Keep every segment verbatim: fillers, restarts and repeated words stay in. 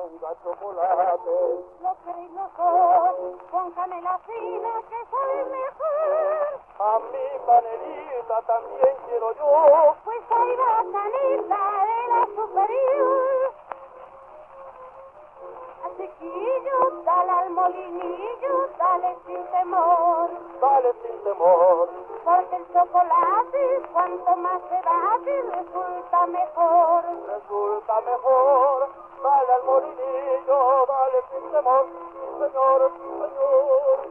ponga chocolate. Lo queréis los dos, con canela fina que sabe mejor. A mi panelita también quiero yo. Pues ahí va canela de la superior. A chiquillo, dale al molinillo, dale sin temor. Dale sin temor. Porque el chocolate, cuanto más se bate, resulta mejor. Resulta mejor. Dale al molinillo, dale sin temor. Sí, señor, sí, señor.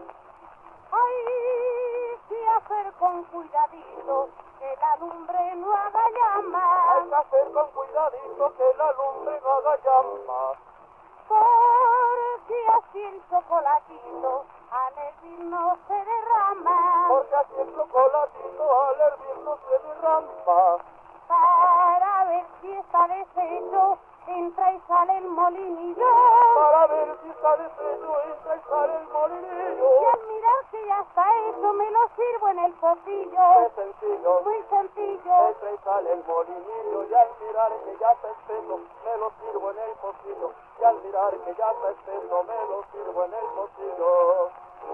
Ay, sí hacer con cuidadito, que la lumbre no haga llama. Hay que hacer con cuidadito que la lumbre no haga llama. Porque así el chocolatito al hervir no se derrama. Porque así el chocolatito al hervir no se derrama. Para ver si está deshecho, entra y sale el molinillo. Para ver si está deshecho, entra y sale el molinillo. Y al mirar que ya está hecho, me lo sirvo en el pocillo. Es sencillo. Muy sencillo. Entra y sale el molinillo y al mirar que ya está espeso, me lo sirvo en el pocillo. Y al mirar que ya está espeso, me lo sirvo en el pocillo.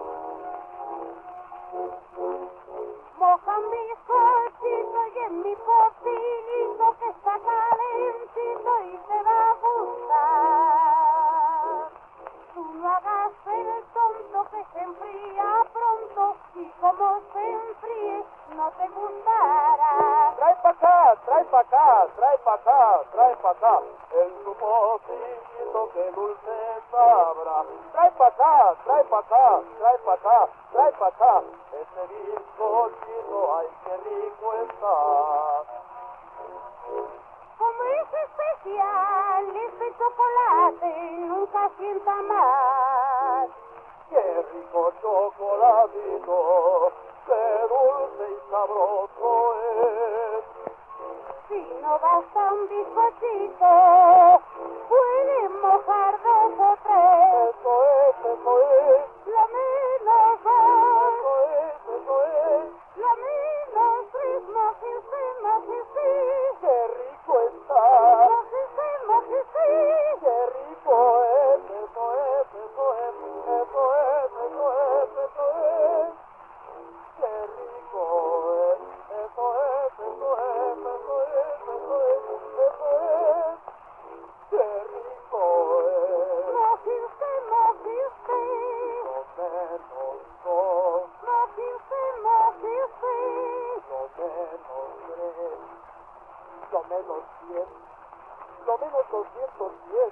Moja mi cochito y en mi pocillito que está calentito y te va a gustar. Tú no hagas el tonto que se enfría pronto y como se enfríe no te gustará. Trae pa' acá, trae pa' acá, trae pa' acá, trae pa' acá. En tu pocillito que dulce sabrá. Trae pa' acá, trae pa' acá, trae pa' acá, trae pa' acá. Ese bizcochito, ay, qué rico está. Como es especial este chocolate, nunca sienta más. Qué rico chocolatito, qué dulce y sabroso es. Si no basta un bizcochito, puede mojar dos o tres. Eso es, eso es, Lo menos dos, eso es, eso es. lo menos tres, mojese, mojese. Qué rico está, Mojese, mojese. qué rico es, eso es, eso es, eso es, eso es, eso es. Qué rico es, eso es, eso es, eso es, eso es, eso es. Qué rico es. Mojese, mojese. Lo menos dos, Mojese, mojese. lo menos tres, lo menos cien, lo menos doscientos diez.